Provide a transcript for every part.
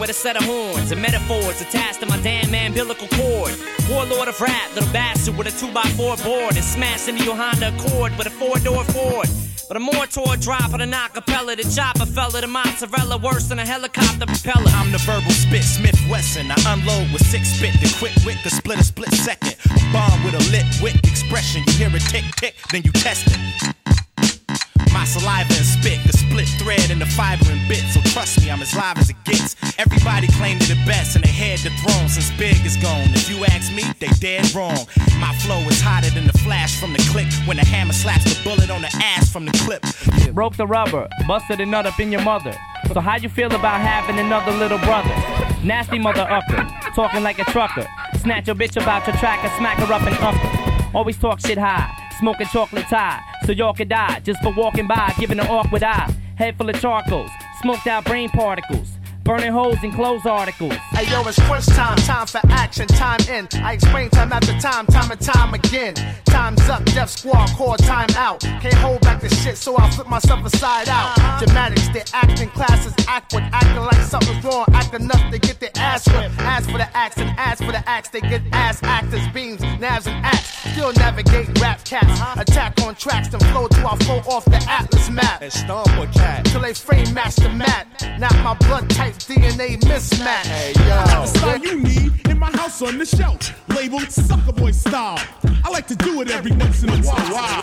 with a set of horns and metaphors attached to my damn umbilical cord. Warlord of rap, little bastard with a 2x4 board and smash into your Honda Accord with a 4-door Ford. But a mortar drop of an acapella, the chopper fella, the mozzarella worse than a helicopter propeller. I'm the verbal spit, Smith Wesson. I unload with 6-bit, the quick wit, the split a split second. Bomb with a lit wick expression. You hear it tick tick, then you test it. My saliva and spit, the split thread and the fiber and bit. So trust me, I'm as live as it gets. Everybody claimed it the best and they had the throne since Big is gone. If you ask me, they dead wrong. My flow is hotter than the flash from the click when the hammer slaps the bullet on the ass from the clip. Broke the rubber, busted a nut up in your mother. So how you feel about having another little brother? Nasty mother ucker, talking like a trucker. Snatch your bitch about your track and smack her up and ucker. Always talk shit high, smoking chocolate tie, so y'all could die just for walking by, giving an awkward eye. Head full of charcoals, smoked out brain particles, burning holes in clothes articles. Hey yo, it's crunch time, time for action, time in. I explain time after time, time and time again. Time's up, Def Squad, call time out. Can't hold back the shit, so I'll flip myself aside out. Dramatics, their acting classes awkward, acting like something's wrong, act enough to get their ass whipped. Ask for the axe and ask for the axe, they get ass actors, beams, nabs and axe. Still navigate rap cats, attack on tracks, then flow till I flow off the Atlas map. And stomp a cat till they frame match the mat. Not my blood type DNA mismatch. Hey I got yo, the style you need in my house on the shelf. Labeled Sucker Boy style. I like to do it every once in a while.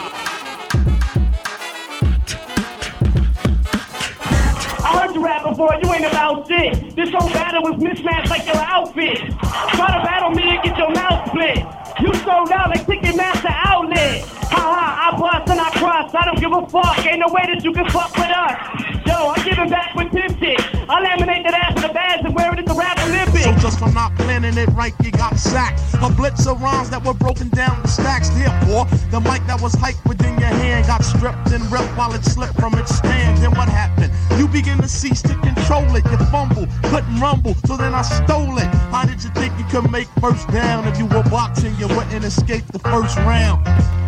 I heard you rap before, you ain't about shit. This whole battle was mismatched like your outfit. Try to battle me and get your mouth split. You sold out like Ticketmaster outlet. Ha, I bust and I crush. I don't give a fuck. Ain't no way that you can fuck with us. Yo, I'm giving back with this shit. I laminate that ass in the bags and wear it at the rap Olympics. So just for not planning it right, you got sacked. A blitz of rhymes that were broken down to stacks. Therefore, the mic that was hyped within your hand got stripped and ripped while it slipped from its stand. Then what happened? You begin to cease to control it. You fumble, couldn't rumble, so then I stole it. How did you think you could make first down? If you were boxing, you wouldn't escape the first round.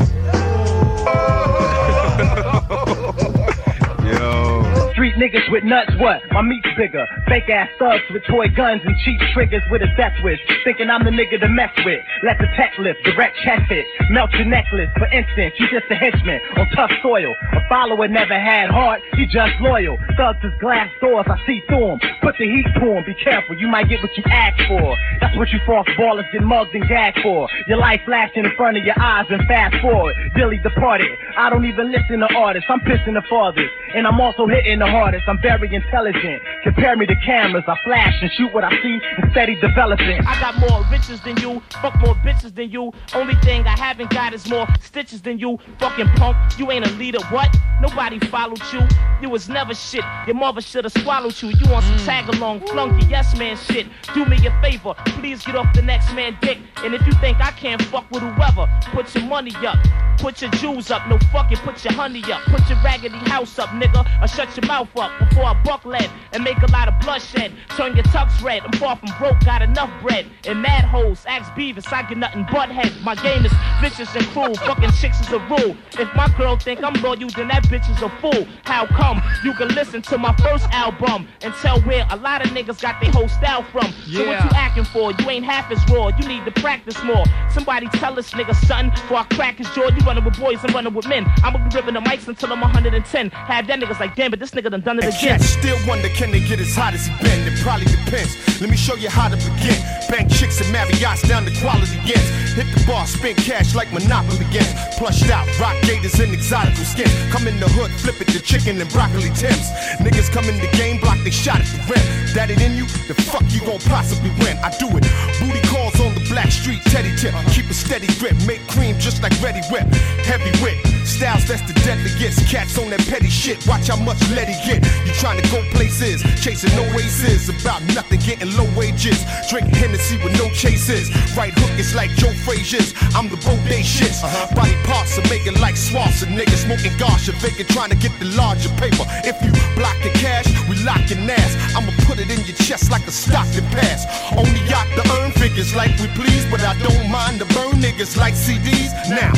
Yo. Street niggas with nuts, what? My meat's bigger. Fake ass thugs with toy guns and cheap triggers with a death wish. Thinking I'm the nigga to mess with. Let the tech lift, direct chest hit. Melt your necklace. For instance, you just a henchman on tough soil. A follower never had heart, he just loyal. Thugs is glass doors, I see through 'em. Put the heat to 'em, be careful, you might get what you ask for. That's what you false ballers get mugged and gagged for. Your life flashing in front of your eyes and fast forward. Billy departed. I don't even listen to artists, I'm pissing the farthest. And I'm also hitting the hardest, I'm very intelligent. Compare me to cameras, I flash and shoot what I see and steady developing. I got more riches than you, fuck more bitches than you. Only thing I haven't got is more stitches than you. Fucking punk, you ain't a leader, what? Nobody followed you, you was never shit. Your mother should've swallowed you. You on some tag-along, flunky, yes man shit. Do me a favor, please get off the next man dick. And if you think I can't fuck with whoever, put your money up. Put your jewels up, no fucking put your honey up. Put your raggedy house up, nigga, or shut your mouth up before I buck lead and make a lot of bloodshed. Turn your tux red, I'm far from broke, got enough bread. And mad hoes, ask Beavis, I get nothing but head. My game is vicious and cruel, fucking chicks is a rule. If my girl think I'm loyal, then that bitch is a fool. How come? You can listen to my first album and tell where a lot of niggas got their whole style from. So what you acting for? You ain't half as raw, you need to practice more. Somebody tell this nigga, son, before I crack his jaw. You running with boys, I'm running with men. I'ma be ripping the mics until I'm 110. Have that niggas like, damn, but this nigga done it again. Still wonder, can they get as hot as he been? It probably depends. Let me show you how to begin. Bank chicks and Marriott's down to quality ends. Hit the bar, spend cash like Monopoly games. Plushed out, rock gators and exotical skin. Come in the hood, flip it to chicken and broccoli Tims. Niggas come in the game, block they shot at the rim. That it in you? The fuck you gon' possibly win? I do it. Booty calls on the black street, Teddy tip. Keep a steady grip, make cream just like Ready Whip. Heavy whip, styles that's the deadliest. Cats on that petty shit, watch how much let he get. You trying to go places, chasing no aces. About nothing, getting low wages. Drinking Hennessy with no chases. Right hook is like Joe Frazier's. I'm the Bode shits. Body parts are making like swaths of niggas. Smoking gosh, and vacant, trying to get the larger paper. If you blocking cash, we locking ass. I'ma put it in your chest like a Stockton pass. Only yacht to earn figures like we please, but I don't mind to burn niggas like CDs. Now,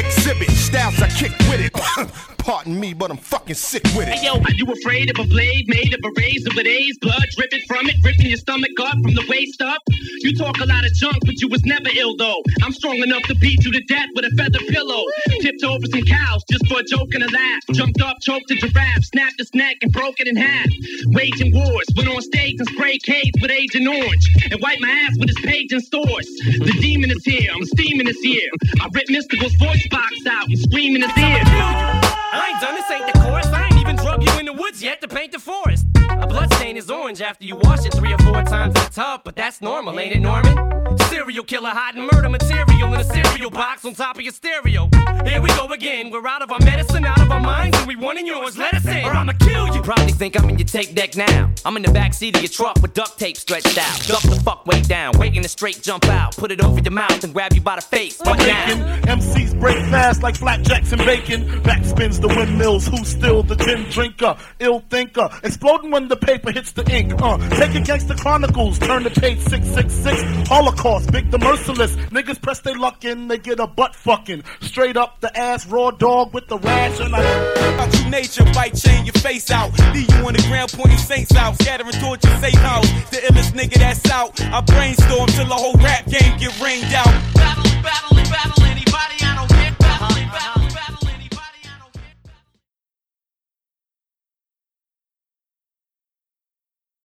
exhibit. Styles I kick with it. Pardon me, but I'm fucking sick with it. Hey yo, are you afraid of a blade made of a razor with A's? Blood dripping from it, ripping your stomach up from the waist up? You talk a lot of junk, but you was never ill though. I'm strong enough to beat you to death with a feather pillow. Tipped over some cows just for a joke and a laugh. Jumped up, choked a giraffe, snapped its neck and broke it in half. Waging wars, went on stage and sprayed K's with Agent Orange. And wiped my ass with his page and stores. The demon is here, I'm steaming this year. I ripped Mystical's voice box out and scream in his ear. I ain't done this, ain't the chorus. I ain't even drug you in the woods yet to paint the forest. A bloodstain is orange after you wash it 3 or 4 times in the tub, but that's normal, ain't it, Norman? Serial killer hiding murder material in a cereal box on top of your stereo. Here we go again, we're out of our medicine, out of our minds, and we wanting yours, let us in, or I'ma kill you. You probably think I'm in your tape deck now. I'm in the backseat of your truck with duct tape stretched out. Duck the fuck way down, waiting to straight jump out. Put it over your mouth and grab you by the face. What now? MCs break fast like flapjacks and bacon. Backspins the windmills, who's still the gin drinker? Ill thinker, exploding when the paper hits the ink. Take it Gangsta Chronicles, turn to page 666. Holocaust, Big the Merciless. Niggas press their luck in, they get a butt fucking. Straight up the ass, raw dog with the rash. And out to nature, bite chain your face out. Leave you on the ground pointing saints out. Scattering towards your safe house. The illest nigga that's out. I brainstorm till the whole rap game get rained out. Battle, anybody I know